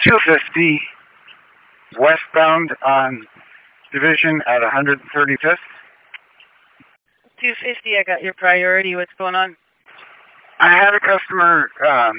250 westbound on Division at 135th. 250, I got your priority. What's going on? I had a customer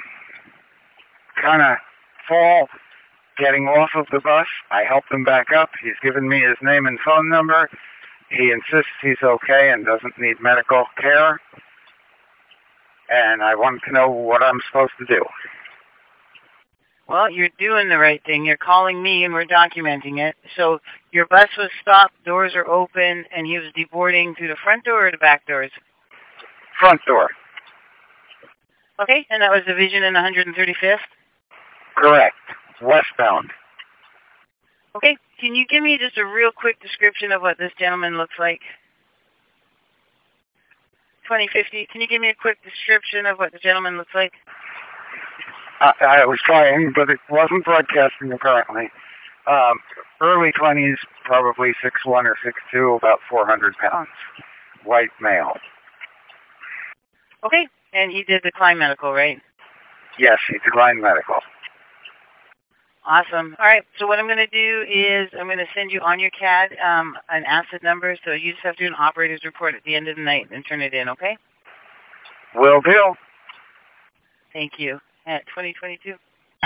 kind of fall getting off of the bus. I helped him back up. He's given me his name and phone number. He insists he's okay and doesn't need medical care. And I want to know what I'm supposed to do. Well, you're doing the right thing. You're calling me and we're documenting it. So your bus was stopped, doors are open, and he was deboarding through the front door or the back doors? Front door. Okay, and that was Division and 135th? Correct. Westbound. Okay, can you give me just a real quick description of what this gentleman looks like? 2050, can you give me a quick description of what the gentleman looks like? I was trying, but it wasn't broadcasting apparently. Early 20s, probably 6'1" or 6'2", about 400 pounds. White male. Okay, and he did decline medical, right? Yes, he declined medical. Awesome. All right, so what I'm going to do is I'm going to send you on your CAD an asset number, so you just have to do an operator's report at the end of the night and turn it in, okay? Will do. Thank you. At 2022.